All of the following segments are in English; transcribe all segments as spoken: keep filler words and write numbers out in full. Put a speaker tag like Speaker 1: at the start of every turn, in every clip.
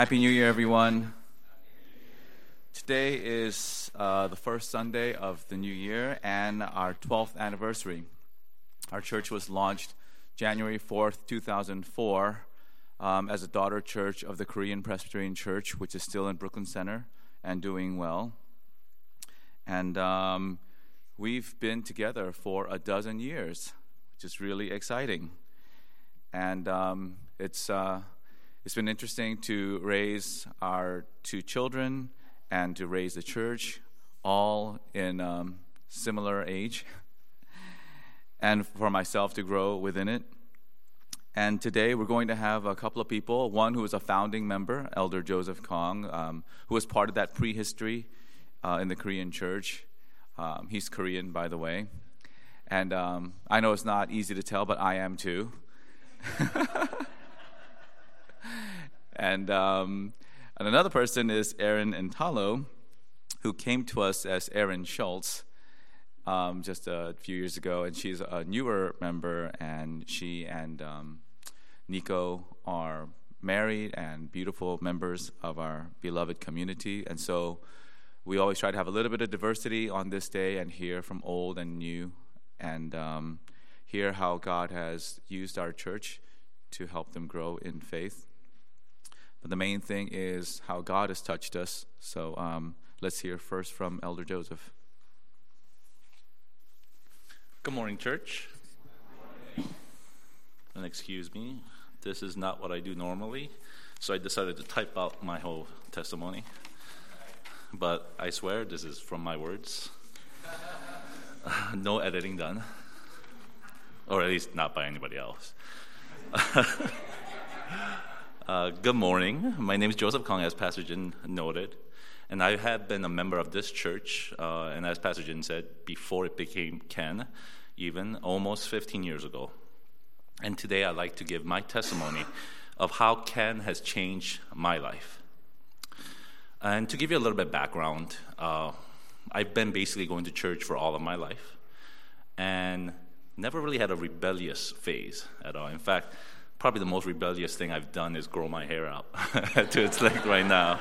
Speaker 1: Happy New Year, everyone. Today is uh, the first Sunday of the new year and our twelfth anniversary. Our church was launched January fourth, two thousand four um, as a daughter church of the Korean Presbyterian Church, which is still in Brooklyn Center and doing well. And um, we've been together for a dozen years, which is really exciting. And um, it's... Uh, It's been interesting to raise our two children and to raise the church, all in um, similar age, and for myself to grow within it. And today we're going to have a couple of people, one who is a founding member, Elder Joseph Kong, um, who was part of that prehistory uh, in the Korean church. Um, he's Korean, by the way. And um, I know it's not easy to tell, but I am too. And um, and another person is Erin Intalo, who came to us as Erin Schultz um, just a few years ago, and she's a newer member, and she and um, Nico are married and beautiful members of our beloved community, and so we always try to have a little bit of diversity on this day and hear from old and new, and um, hear how God has used our church to help them grow in faith. But the main thing is how God has touched us. So um, let's hear first from Elder Joseph.
Speaker 2: Good morning, church. And excuse me, this is not what I do normally, so I decided to type out my whole testimony. But I swear this is from my words. Uh, no editing done. Or at least not by anybody else. Uh, good morning. My name is Joseph Kong, as Pastor Jin noted, and I have been a member of this church, uh, and as Pastor Jin said, before it became Ken, even almost fifteen years ago. And today I'd like to give my testimony of how Ken has changed my life. And to give you a little bit of background, uh, I've been basically going to church for all of my life, and never really had a rebellious phase at all. In fact, probably the most rebellious thing I've done is grow my hair out to its length right now.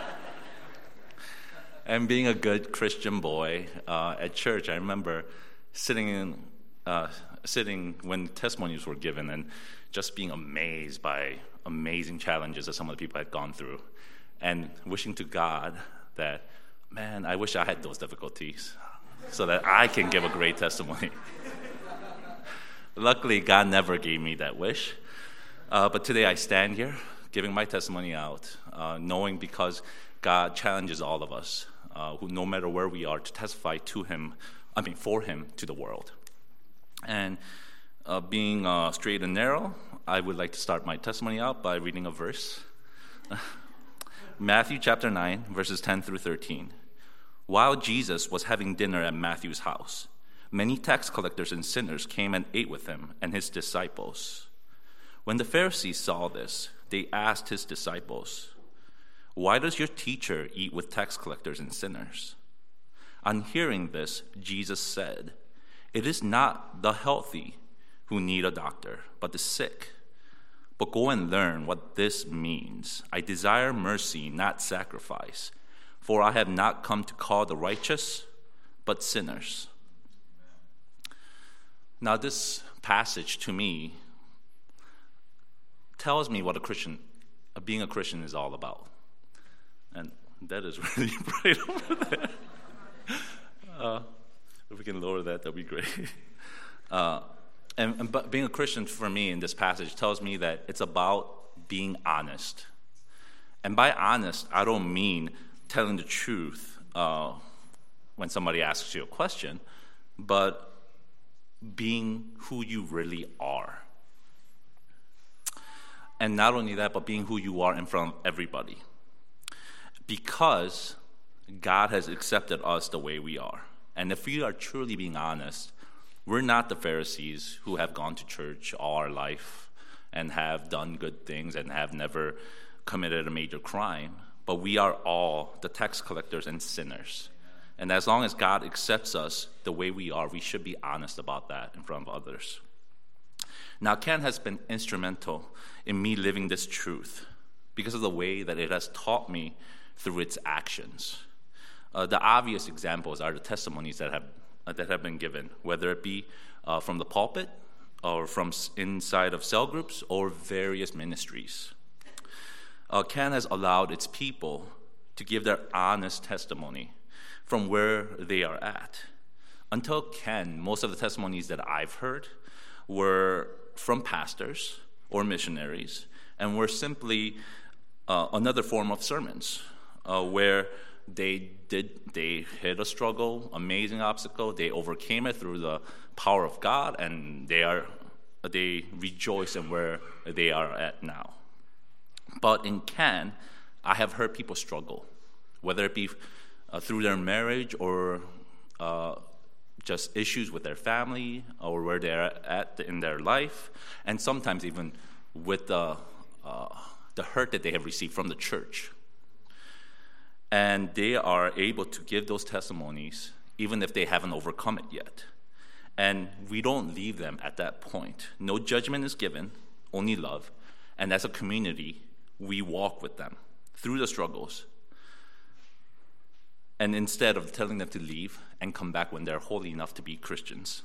Speaker 2: And being a good Christian boy uh, at church, I remember sitting in, uh, sitting when testimonies were given and just being amazed by amazing challenges that some of the people had gone through, and wishing to God that, man, I wish I had those difficulties so that I can give a great testimony. Luckily, God never gave me that wish. Uh, but today I stand here giving my testimony out, uh, knowing because God challenges all of us, uh, who no matter where we are, to testify to Him, I mean for Him, to the world. And uh, being uh, straight and narrow, I would like to start my testimony out by reading a verse. Matthew chapter nine, verses ten through thirteen. While Jesus was having dinner at Matthew's house, many tax collectors and sinners came and ate with him and his disciples. When the Pharisees saw this, they asked his disciples, "Why does your teacher eat with tax collectors and sinners?" On hearing this, Jesus said, "It is not the healthy who need a doctor, but the sick. But go and learn what this means. I desire mercy, not sacrifice, for I have not come to call the righteous, but sinners." Now this passage to me tells me what a Christian, uh, being a Christian is all about. And that is really bright over there. Uh, if we can lower that, that'd be great. Uh, and, and but being a Christian for me in this passage tells me that it's about being honest. And by honest, I don't mean telling the truth uh, when somebody asks you a question, but being who you really are. And not only that, but being who you are in front of everybody. Because God has accepted us the way we are. And if we are truly being honest, we're not the Pharisees who have gone to church all our life and have done good things and have never committed a major crime. But we are all the tax collectors and sinners. And as long as God accepts us the way we are, we should be honest about that in front of others. Now, Ken has been instrumental in me living this truth because of the way that it has taught me through its actions. Uh, the obvious examples are the testimonies that have uh, that have been given, whether it be uh, from the pulpit or from inside of cell groups or various ministries. Uh, Can has allowed its people to give their honest testimony from where they are at. Until Ken, most of the testimonies that I've heard were from pastors or missionaries, and were simply uh, another form of sermons, uh, where they did they hit a struggle, amazing obstacle, they overcame it through the power of God, and they are they rejoice in where they are at now. But in Ken, I have heard people struggle, whether it be uh, through their marriage or uh, just issues with their family or where they're at in their life, and sometimes even with the uh, the hurt that they have received from the church. And they are able to give those testimonies even if they haven't overcome it yet. And we don't leave them at that point. No judgment is given, only love. And as a community, we walk with them through the struggles. And instead of telling them to leave and come back when they're holy enough to be Christians.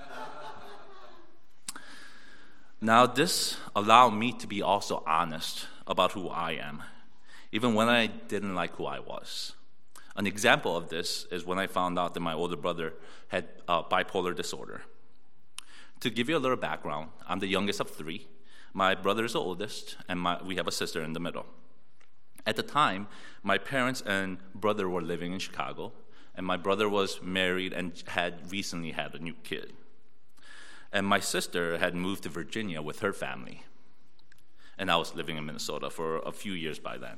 Speaker 2: Now, this allowed me to be also honest about who I am, even when I didn't like who I was. An example of this is when I found out that my older brother had uh, bipolar disorder. To give you a little background, I'm the youngest of three. My brother is the oldest, and my, we have a sister in the middle. At the time, my parents and brother were living in Chicago, and my brother was married and had recently had a new kid. And my sister had moved to Virginia with her family, and I was living in Minnesota for a few years by then.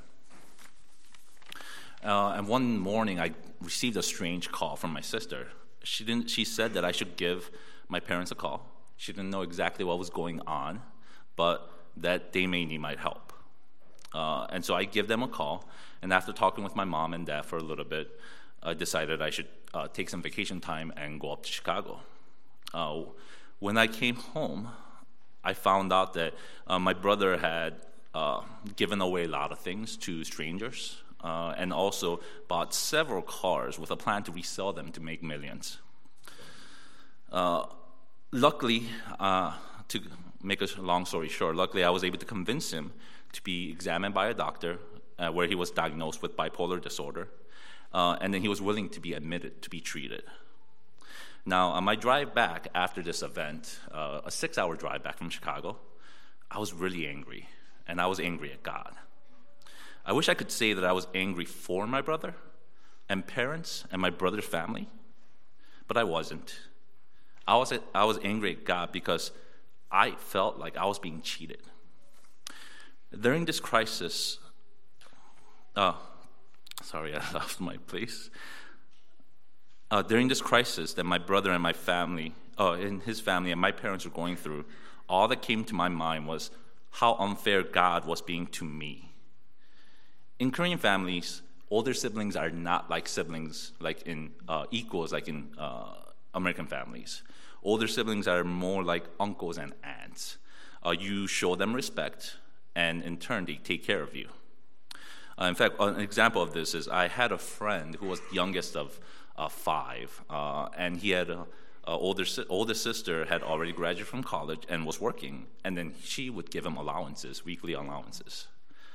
Speaker 2: Uh, and one morning, I received a strange call from my sister. She didn't. She said that I should give my parents a call. She didn't know exactly what was going on, but that they may need my help. Uh, and so I give them a call, and after talking with my mom and dad for a little bit, I decided I should uh, take some vacation time and go up to Chicago. Uh, when I came home, I found out that uh, my brother had uh, given away a lot of things to strangers, uh, and also bought several cars with a plan to resell them to make millions. Uh, luckily, uh, to make a long story short, luckily I was able to convince him to be examined by a doctor uh, where he was diagnosed with bipolar disorder, uh, and then he was willing to be admitted to be treated. Now, on my drive back after this event, uh, a six-hour drive back from Chicago, I was really angry, and I was angry at God. I wish I could say that I was angry for my brother and parents and my brother's family, but I wasn't. I was I was angry at God because I felt like I was being cheated. During this crisis, uh, sorry, I lost my place. Uh, during this crisis that my brother and my family, uh, and his family and my parents were going through, all that came to my mind was how unfair God was being to me. In Korean families, older siblings are not like siblings, like in uh, equals, like in uh, American families. Older siblings are more like uncles and aunts. Uh, you show them respect, and in turn, they take care of you. Uh, in fact, an example of this is I had a friend who was the youngest of uh, five, uh, and he had a, a older older sister had already graduated from college and was working, and then she would give him allowances, weekly allowances.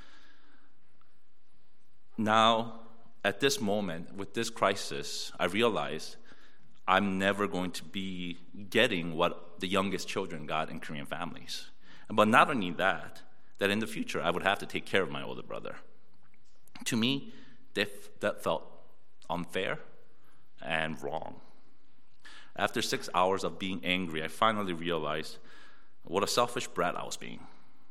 Speaker 2: Now, at this moment, with this crisis, I realized I'm never going to be getting what the youngest children got in Korean families. But not only that, that in the future I would have to take care of my older brother. To me, that, that felt unfair and wrong. After six hours of being angry, I finally realized what a selfish brat I was being.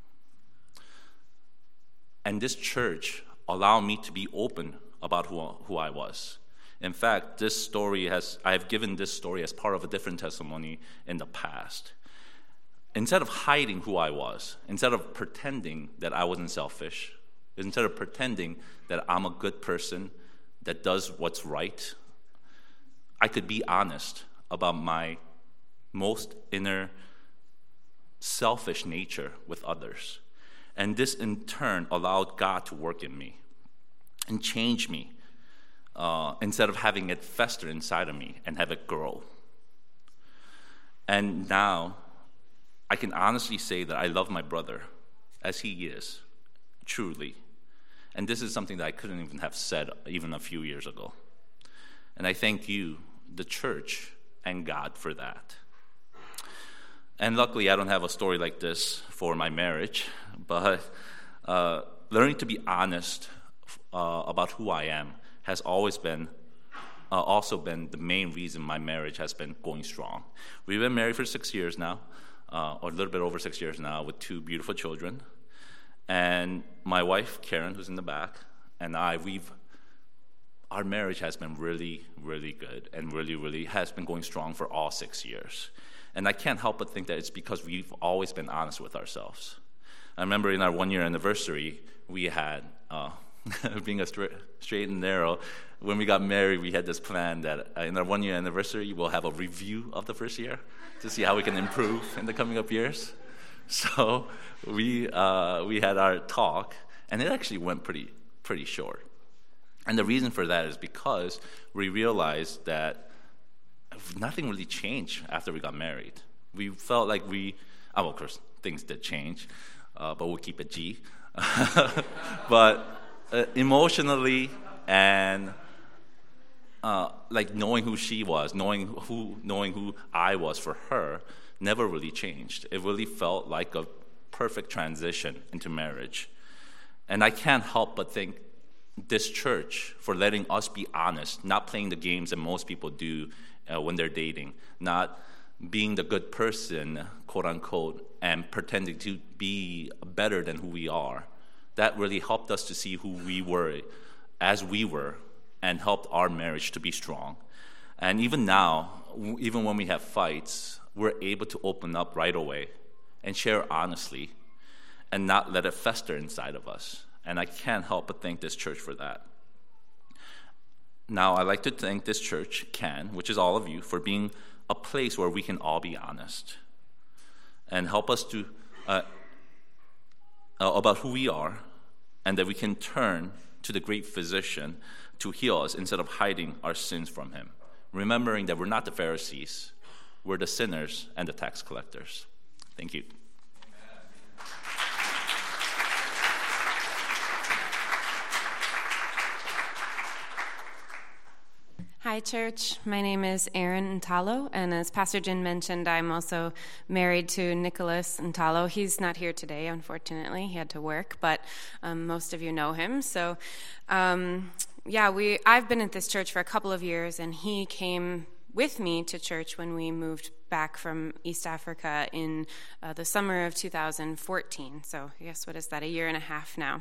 Speaker 2: And this church allowed me to be open about who, who I was. In fact, this story has, I have given this story as part of a different testimony in the past. Instead of hiding who I was, instead of pretending that I wasn't selfish, instead of pretending that I'm a good person that does what's right, I could be honest about my most inner selfish nature with others. And this, in turn, allowed God to work in me and change me uh, instead of having it fester inside of me and have it grow. And now, I can honestly say that I love my brother as he is, truly. And this is something that I couldn't even have said even a few years ago. And I thank you, the church, and God for that. And luckily, I don't have a story like this for my marriage, but uh, learning to be honest uh, about who I am has always been, uh, also been the main reason my marriage has been going strong. We've been married for six years now, uh, or a little bit over six years now, with two beautiful children. And my wife, Karen, who's in the back, and I, we've, our marriage has been really, really good and really, really has been going strong for all six years. And I can't help but think that it's because we've always been honest with ourselves. I remember in our one-year anniversary, we had, uh, being a straight, straight and narrow, when we got married, we had this plan that uh, in our one-year anniversary, we'll have a review of the first year to see how we can improve in the coming up years. So we uh, we had our talk, and it actually went pretty pretty short. And the reason for that is because we realized that nothing really changed after we got married. We felt like we, oh, well, of course, things did change, uh, but we'll keep it G. But uh, emotionally and uh, like knowing who she was, knowing who, knowing who I was for her, never really changed. It really felt like a perfect transition into marriage. And I can't help but think this church for letting us be honest, not playing the games that most people do uh, when they're dating, not being the good person, quote unquote, and pretending to be better than who we are. That really helped us to see who we were as we were and helped our marriage to be strong. And even now, even when we have fights, we're able to open up right away and share honestly and not let it fester inside of us. And I can't help but thank this church for that. Now, I'd like to thank this church, Can, which is all of you, for being a place where we can all be honest and help us to uh, uh, about who we are, and that we can turn to the great physician to heal us instead of hiding our sins from him, remembering that we're not the Pharisees, we're the sinners and the tax collectors. Thank you.
Speaker 3: Hi, church. My name is Erin Ntalo, and as Pastor Jin mentioned, I'm also married to Nicholas Ntalo. He's not here today, unfortunately. He had to work, but um, most of you know him. So, um, yeah, we. I've been at this church for a couple of years, and he came with me to church when we moved back from East Africa in uh, the summer of two thousand fourteen. So I guess, what is that, a year and a half now.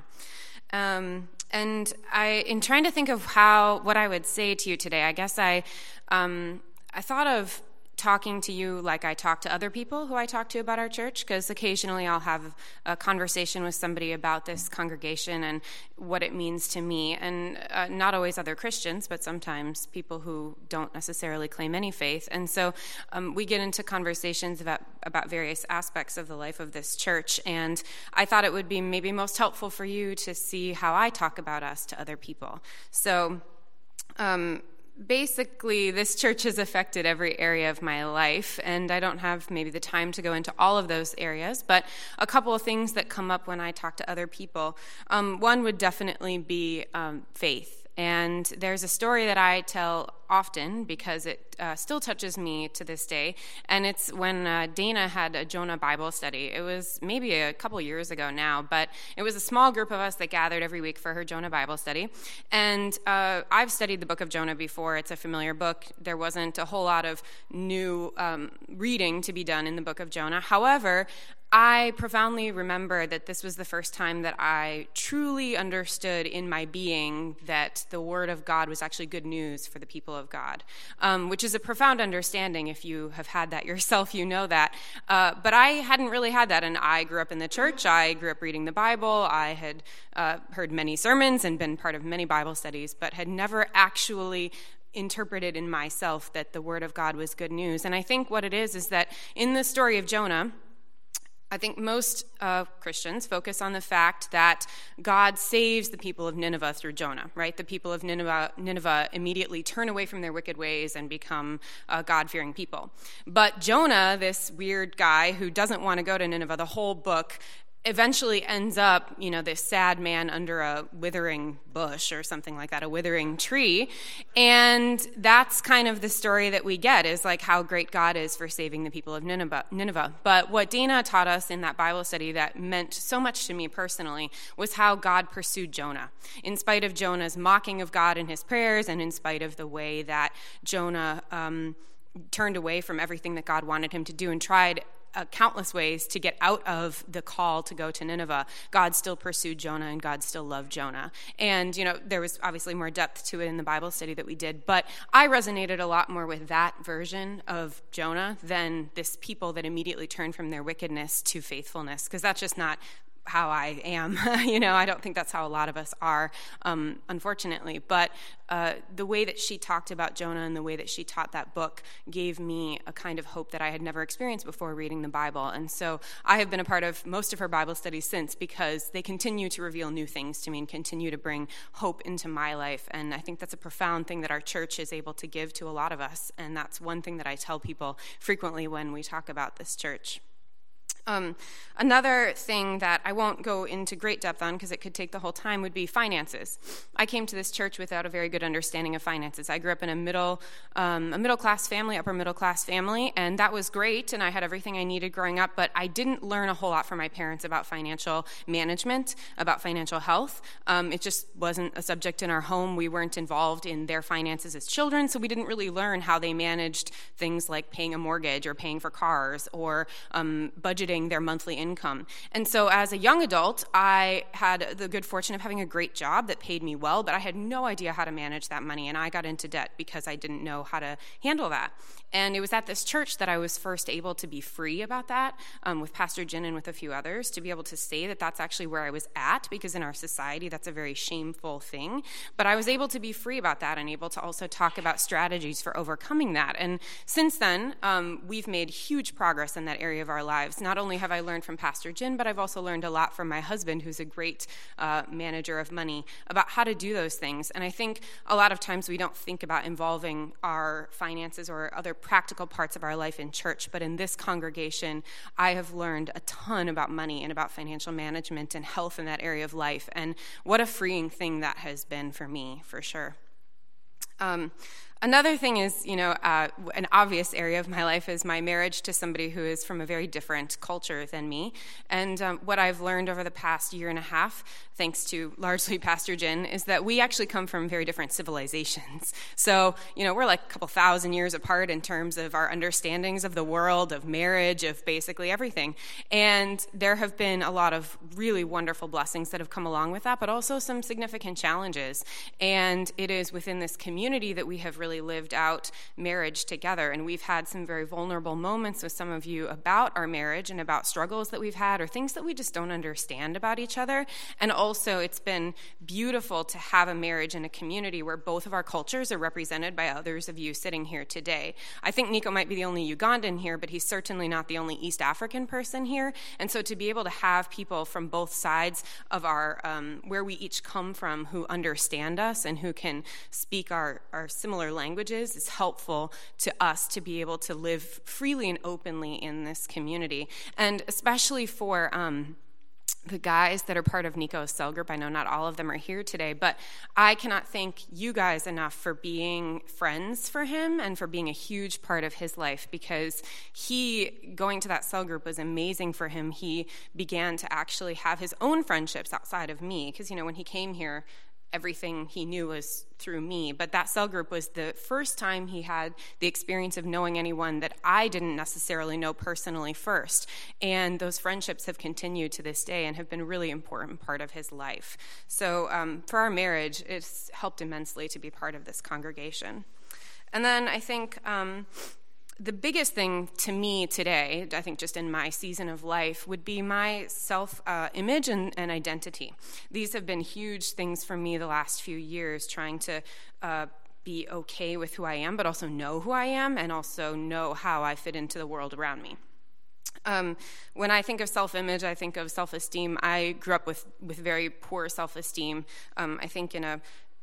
Speaker 3: Um, and I, in trying to think of how, what I would say to you today, I guess I, um, I thought of talking to you like I talk to other people who I talk to about our church, because occasionally I'll have a conversation with somebody about this congregation and what it means to me, and uh, not always other Christians, but sometimes people who don't necessarily claim any faith. And so um, we get into conversations about, about various aspects of the life of this church, and I thought it would be maybe most helpful for you to see how I talk about us to other people. So um basically, this church has affected every area of my life, and I don't have maybe the time to go into all of those areas, but a couple of things that come up when I talk to other people. Um, one would definitely be um, faith. And there's a story that I tell often because it uh, still touches me to this day, and it's when uh, Dana had a Jonah Bible study. It was maybe a couple years ago now, but it was a small group of us that gathered every week for her Jonah Bible study. And uh, I've studied the book of Jonah before. It's a familiar book. There wasn't a whole lot of new um, reading to be done in the book of Jonah. However, I profoundly remember that this was the first time that I truly understood in my being that the Word of God was actually good news for the people of God, um, which is a profound understanding. If you have had that yourself, you know that. Uh, but I hadn't really had that, and I grew up in the church. I grew up reading the Bible. I had uh, heard many sermons and been part of many Bible studies, but had never actually interpreted in myself that the Word of God was good news. And I think what it is is that in the story of Jonah, I think most uh, Christians focus on the fact that God saves the people of Nineveh through Jonah, right? The people of Nineveh, Nineveh immediately turn away from their wicked ways and become uh, God-fearing people. But Jonah, this weird guy who doesn't want to go to Nineveh, the whole book eventually ends up, you know, this sad man under a withering bush or something like that, a withering tree. And that's kind of the story that we get, is like how great God is for saving the people of Nineveh. Nineveh. But what Dana taught us in that Bible study that meant so much to me personally was how God pursued Jonah. In spite of Jonah's mocking of God in his prayers, and in spite of the way that Jonah um, turned away from everything that God wanted him to do and tried Uh, countless ways to get out of the call to go to Nineveh, God still pursued Jonah, and God still loved Jonah. And, you know, there was obviously more depth to it in the Bible study that we did, but I resonated a lot more with that version of Jonah than this people that immediately turn from their wickedness to faithfulness, because that's just not how I am. You know, I don't think that's how a lot of us are, um, unfortunately. But uh, the way that she talked about Jonah and the way that she taught that book gave me a kind of hope that I had never experienced before reading the Bible. And so I have been a part of most of her Bible studies since, because they continue to reveal new things to me and continue to bring hope into my life. And I think that's a profound thing that our church is able to give to a lot of us. And that's one thing that I tell people frequently when we talk about this church. Um, another thing that I won't go into great depth on because it could take the whole time would be finances. I came to this church without a very good understanding of finances. I grew up in a middle, um, a middle class family, upper middle class family, and that was great, and I had everything I needed growing up, but I didn't learn a whole lot from my parents about financial management, about financial health. Um, it just wasn't a subject in our home. We weren't involved in their finances as children, so we didn't really learn how they managed things like paying a mortgage or paying for cars or um, budgeting their monthly income. And so as a young adult, I had the good fortune of having a great job that paid me well, but I had no idea how to manage that money, and I got into debt because I didn't know how to handle that. And it was at this church that I was first able to be free about that, um, with Pastor Jin and with a few others, to be able to say that that's actually where I was at, because in our society that's a very shameful thing. But I was able to be free about that and able to also talk about strategies for overcoming that. And since then, um, we've made huge progress in that area of our lives. Not only have I learned from Pastor Jin, but I've also learned a lot from my husband, who's a great uh, manager of money, about how to do those things. And I think a lot of times we don't think about involving our finances or other practical parts of our life in church, but in this congregation, I have learned a ton about money and about financial management and health in that area of life, and what a freeing thing that has been for me, for sure. Um, Another thing is, you know, uh, an obvious area of my life is my marriage to somebody who is from a very different culture than me. And um, what I've learned over the past year and a half, thanks to largely Pastor Jin, is that we actually come from very different civilizations. So, you know, we're like a couple thousand years apart in terms of our understandings of the world, of marriage, of basically everything. And there have been a lot of really wonderful blessings that have come along with that, but also some significant challenges. And it is within this community that we have really really lived out marriage together. And we've had some very vulnerable moments with some of you about our marriage and about struggles that we've had or things that we just don't understand about each other. And also, it's been beautiful to have a marriage in a community where both of our cultures are represented by others of you sitting here today. I think Nico might be the only Ugandan here, but he's certainly not the only East African person here. And so to be able to have people from both sides of our, um, where we each come from, who understand us and who can speak our, our similar languages is helpful to us to be able to live freely and openly in this community. And especially for um, the guys that are part of Nico's cell group, I know not all of them are here today, but I cannot thank you guys enough for being friends for him and for being a huge part of his life, because he, going to that cell group was amazing for him. He began to actually have his own friendships outside of me, because, you know, when he came here, everything he knew was through me. But that cell group was the first time he had the experience of knowing anyone that I didn't necessarily know personally first. And those friendships have continued to this day and have been a really important part of his life. So um, for our marriage, it's helped immensely to be part of this congregation. And then I think Um, the biggest thing to me today, I think just in my season of life, would be my self-image uh, and, and identity. These have been huge things for me the last few years, trying to uh, be okay with who I am, but also know who I am and also know how I fit into the world around me. Um, when I think of self-image, I think of self-esteem. I grew up with, with very poor self-esteem. Um, I think in a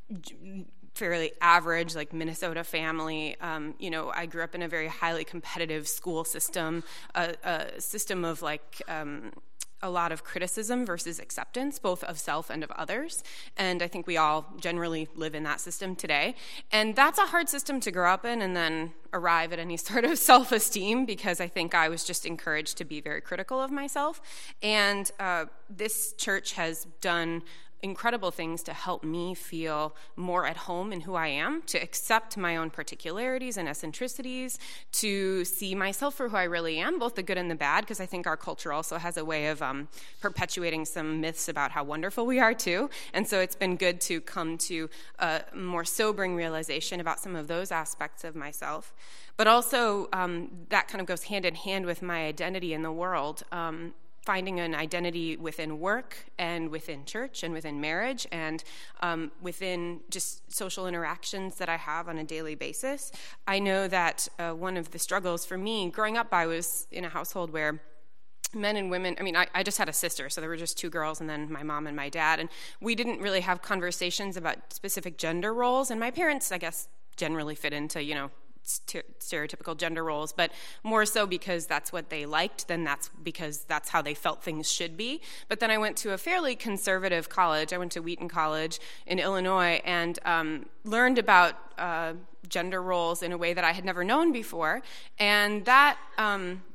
Speaker 3: fairly average, like Minnesota family. Um, you know, I grew up in a very highly competitive school system, a, a system of like um, a lot of criticism versus acceptance, both of self and of others. And I think we all generally live in that system today. And that's a hard system to grow up in and then arrive at any sort of self-esteem, because I think I was just encouraged to be very critical of myself. And uh, this church has done incredible things to help me feel more at home in who I am, to accept my own particularities and eccentricities, to see myself for who I really am, both the good and the bad, because I think our culture also has a way of um, perpetuating some myths about how wonderful we are too. And so it's been good to come to a more sobering realization about some of those aspects of myself. But also um, that kind of goes hand in hand with my identity in the world. Um, finding an identity within work and within church and within marriage and um, within just social interactions that I have on a daily basis. I know that uh, one of the struggles for me growing up, I was in a household where men and women, I mean, I, I just had a sister, so there were just two girls and then my mom and my dad, and we didn't really have conversations about specific gender roles, and my parents, I guess, generally fit into, you know, stereotypical gender roles, but more so because that's what they liked than that's because that's how they felt things should be. But then I went to a fairly conservative college. I went to Wheaton College in Illinois and um, learned about uh, gender roles in a way that I had never known before, and that um,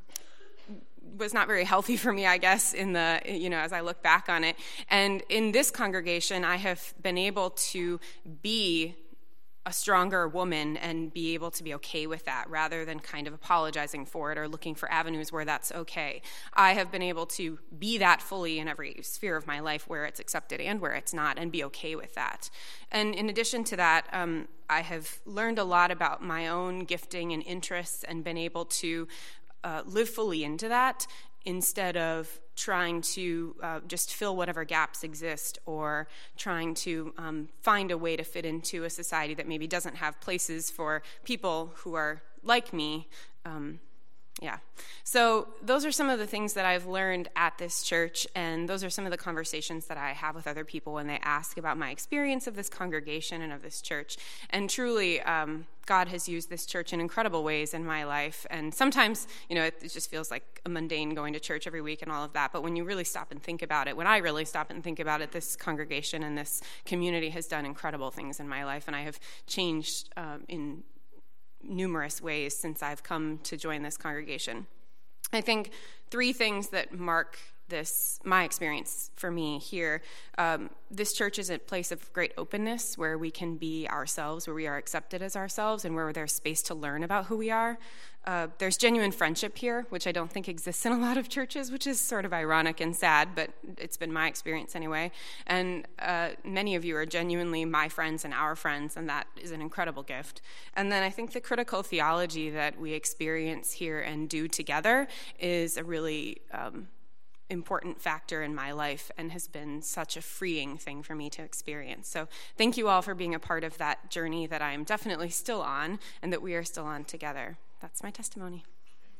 Speaker 3: was not very healthy for me, I guess, in the, you know, as I look back on it. And in this congregation, I have been able to be a stronger woman and be able to be okay with that rather than kind of apologizing for it or looking for avenues where that's okay. I have been able to be that fully in every sphere of my life where it's accepted and where it's not, and be okay with that. And in addition to that, um, I have learned a lot about my own gifting and interests and been able to uh, live fully into that instead of trying to uh, just fill whatever gaps exist or trying to um, find a way to fit into a society that maybe doesn't have places for people who are like me. Um, yeah. So those are some of the things that I've learned at this church, and those are some of the conversations that I have with other people when they ask about my experience of this congregation and of this church. And truly, um, God has used this church in incredible ways in my life. And sometimes, you know, it, it just feels like a mundane going to church every week and all of that. But when you really stop and think about it, when I really stop and think about it, this congregation and this community has done incredible things in my life. And I have changed um, in numerous ways since I've come to join this congregation. I think three things that mark this, my experience for me here. Um, this church is a place of great openness where we can be ourselves, where we are accepted as ourselves, and where there's space to learn about who we are. Uh, there's genuine friendship here, which I don't think exists in a lot of churches, which is sort of ironic and sad, but it's been my experience anyway. And uh, many of you are genuinely my friends and our friends, and that is an incredible gift. And then I think the critical theology that we experience here and do together is a really um, important factor in my life and has been such a freeing thing for me to experience. So thank you all for being a part of that journey that I am definitely still on and that we are still on together. That's my testimony.